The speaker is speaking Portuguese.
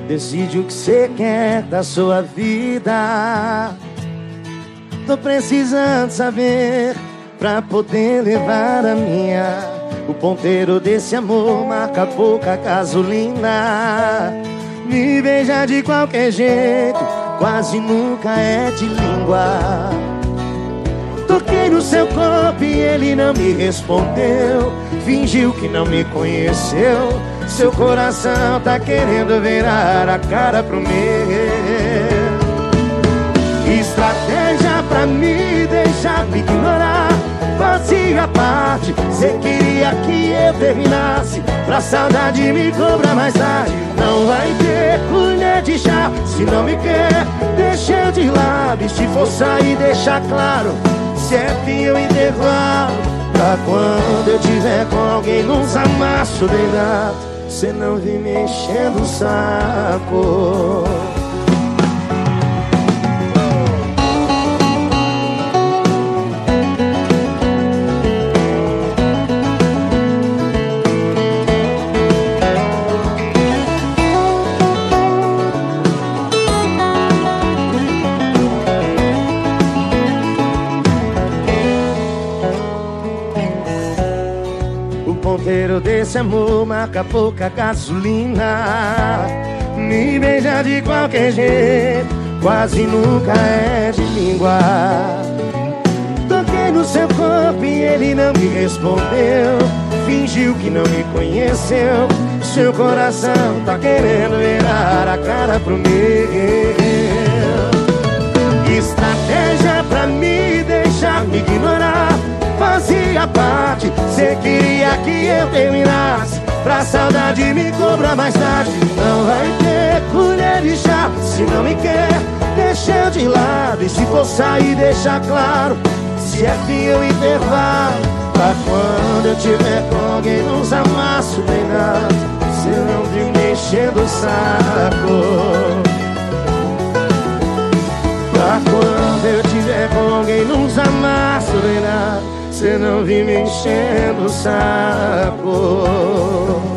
Decide o que você quer da sua vida. Tô precisando saber pra poder levar a minha. O ponteiro desse amor marca pouca gasolina. Me beija de qualquer jeito, quase nunca é de língua. Toquei no seu corpo e ele não me respondeu. Fingiu que não me conheceu. Seu coração tá querendo virar a cara pro meu. Estratégia pra me deixar me ignorar. Fazia parte, cê queria que eu terminasse, pra saudade me cobrar mais tarde. Não vai ter colher de chá, se não me quer, deixa eu de lado. E se for sair, deixa claro, se é fim ou intervalo, pra quando eu tiver com alguém nos amassos deitado, cê não vem me enchendo o saco. O ponteiro desse amor marca pouca gasolina. Me beija de qualquer jeito, quase nunca é de língua. Toquei no seu corpo e ele não me respondeu. Fingiu que não me conheceu. Seu coração tá querendo virar a cara pro meu. Estratégia pra me deixar me ignorar. Fazia parte, cê queria que eu terminasse, pra saudade me cobrar mais tarde. Não vai ter colher de chá, se não me quer, deixa eu de lado. E se for sair, deixa claro, se é fim ou intervalo, pra quando eu tiver com alguém nos amassos deitado, cê não viu me enchendo o saco. Pra quando eu tiver com alguém nos amassos deitado, cê não vem me enchendo o saco.